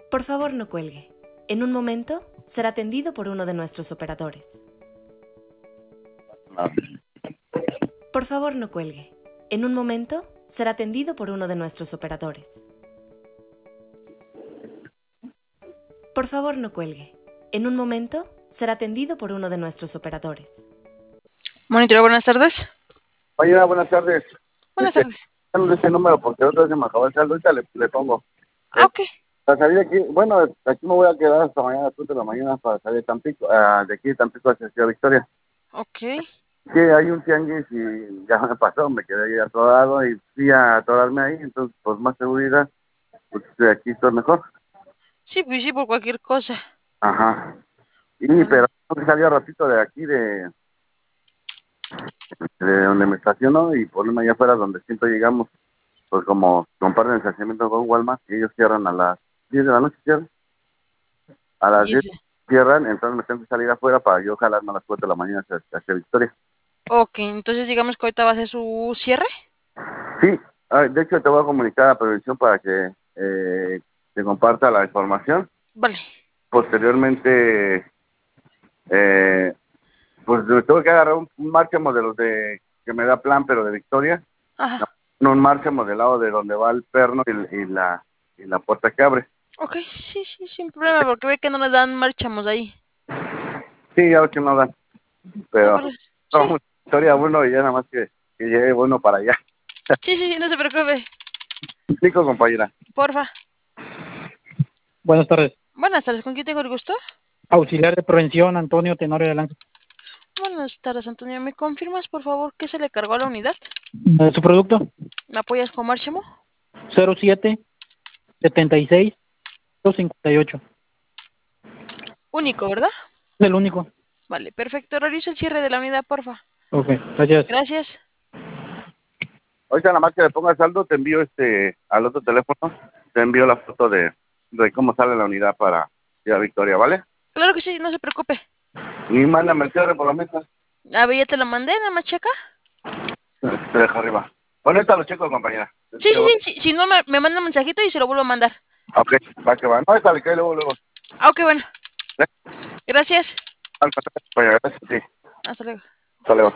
Por favor, no cuelgue. En un momento será atendido por uno de nuestros operadores. Por favor, no cuelgue. En un momento será atendido por uno de nuestros operadores. Por favor, no cuelgue. En un momento será atendido por uno de nuestros operadores. Monitor, buenas tardes. Oye, buenas tardes. Buenas tardes. Dame ese número porque otra vez se me acabó el saldo. Ahorita le pongo. Ok. Para salir de aquí, bueno, aquí me voy a quedar hasta mañana, a las 4 de la mañana para salir de Tampico, de aquí de Tampico hacia Ciudad Victoria. Ok. Que hay un tianguis y ya me pasó, me quedé ahí atorado y fui a atorarme ahí, entonces pues más seguridad, pues de aquí estoy mejor. Sí, pues sí, por cualquier cosa. Ajá. Y Bueno. pero tengo que salir ratito de aquí de donde me estaciono y ponerme allá afuera donde siempre llegamos, pues como comparten el estacionamiento con Walmart y ellos cierran a las 10 de la noche, cierran. A las 10 Dice. cierran, entonces me tengo que salir afuera para yo jalarme a las 4 de la mañana hacia Victoria. Ok, entonces digamos que ahorita va a ser su cierre. Sí, de hecho te voy a comunicar a prevención para que te comparta la información. Vale. Posteriormente, eh, pues tengo que agarrar un Márchamo de los que me da plan, pero de Victoria. Ajá. No, un Márchamo del lado de donde va el perno y la puerta que abre. Ok, sí, sí, sin problema, porque ve que no nos dan marchamos ahí. Sí, ya ves que no dan, Me pero parece. Sí, no, Victoria bueno y ya nada más que llegue bueno para allá. sí, sí, sí, no se preocupe. Explico, compañera. Porfa. Buenas tardes. Buenas tardes, ¿con quién tengo el gusto? Auxiliar de prevención, Antonio Tenorio de Lanza. Buenas tardes, Antonio. ¿Me confirmas, por favor, qué se le cargó a la unidad? Su producto, ¿Me apoyas con Marchamo? 07 76 58. Único, ¿verdad? Es el único. Vale, perfecto. Realizo el cierre de la unidad, porfa. Ok, gracias. Gracias. Ahorita nada más que le ponga saldo, te envío al otro teléfono, te envío la foto de cómo sale la unidad para ir a Victoria, ¿vale? Claro que sí, no se preocupe. Y mándame el cierre por la mesa. A ver, ya te lo mandé, nada más checa. Te dejo arriba. Bueno, ahorita lo checo, compañera. Sí, sí, sí, sí, si no me manda un mensajito y se lo vuelvo a mandar. Ok, va que va. No, esta le cae luego. Ah, ok, bueno. ¿Eh? Gracias. Compañera, gracias, sí. Hasta luego. Hasta luego.